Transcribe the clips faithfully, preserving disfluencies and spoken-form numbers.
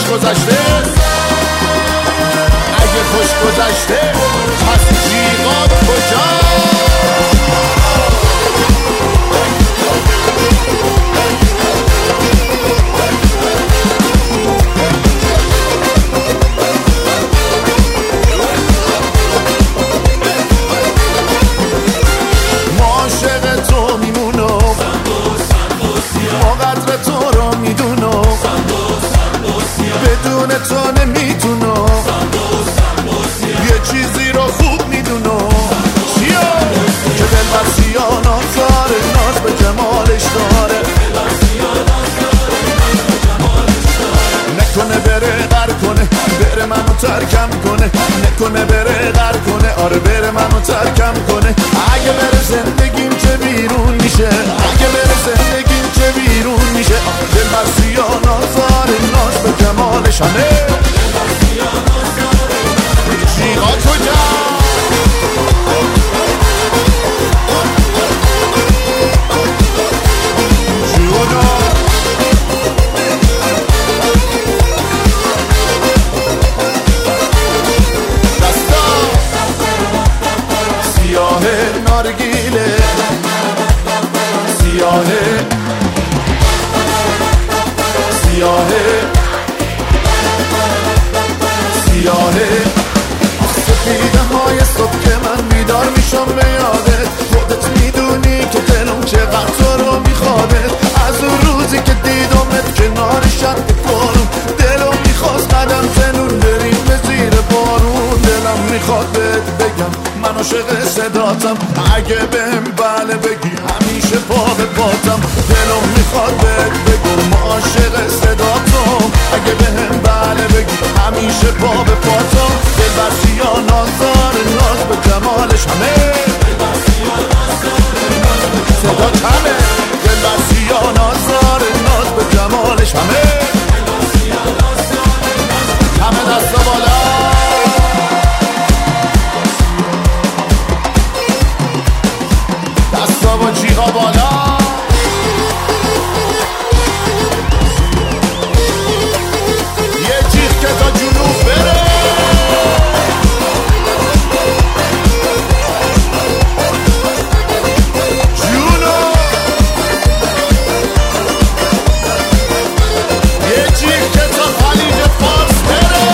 گذشته، اگه خوش گذشته پس جیغات کجا؟ بدون تو نمیتونم یه چیزی رو خوب میدونم چیا؟ که دلبر سیاه نازاره، ناز به جمالش داره، نکنه بره غر کنه، بره منو ترکم کنه، نکنه بره غر کنه، آره بره منو ترکم کنه. اگه بره زندگیم چه بیرون میشه، اگه بره زندگیم چه بیرون میشه. دلبر سیاه نازاره، ناز به جمالش همه جیغا کجا؟ نارگیله سیاهه سیاهه سیاهه سفیده های صبح که من بیدار میشم به یادت، خودت میدونی که دلم چقدر تو رو میخوادت. از اون روزی که دیدمت کنار شط بارون، دلم میخواست قدم زنون بریم به زیر بارون. دلم میخواد بهت بگم من عاشق صداتم، اگه بهم بله بگی همیشه پا به پاتم. دلم میخواد بهت بگم عاشق صداتم، اگه بهم بله بگی همیشه پا به پاتم. دلبر سیاه نازاره، ناز به جمالش همه صدا کمه. دلبر سیاه نازاره، ناز به جمالش همه همه دستا بالا. دستا با جیغا بالا. یه جیغ که تا جنوب بره. جنوب یه جیغ که تا خلیج فارس بره.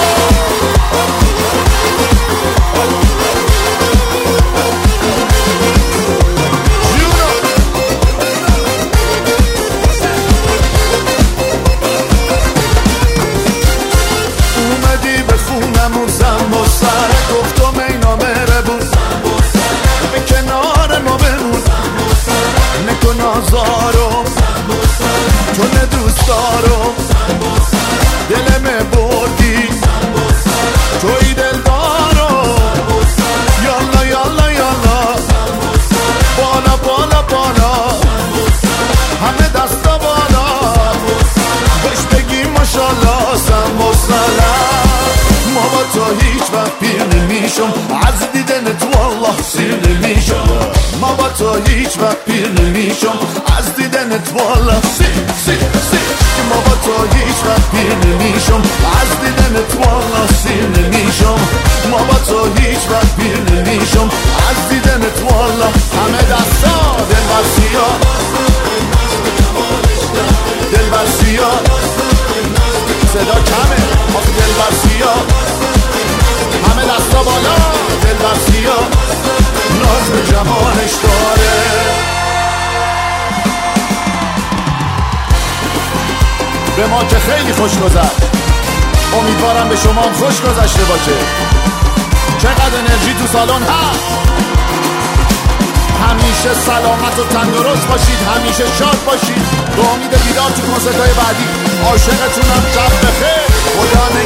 نازارم تو ندوست دارم، دلم بردی توی دل دارم. یالا یالا یالا بالا بالا بالا همه دستا بالا. بش بگی ماشالله سم و سلام. ما با تو هیچ وقت پیر نمیشم، از دیدن تو والله سیر نمیشم. ما با تو هیچ وقت پیر نمیشم، از دیدنت والا سیر سیر سیر. ما با تو هیچ وقت پیر نمیشم، از دیدنت والا سیر نمیشم. ما با تو هیچ وقت پیر نمیشم، از دیدنت والا همه دستا. دلبر سیاه دلبر سیاه صدا کمه، آخه دلبر سیاه همه دستا بالا. دلبر سیاه ناز به جمالش داره. به ما که خیلی خوش گذشت، امیدوارم به شما هم خوش گذشته باشه. چقدر انرژی تو سالن هست. همیشه سلامت و تندرست باشید، همیشه شاد باشید. به امید دیدار تو کنسرت‌های بعدی. عاشقتونم. شب بخیر. خدا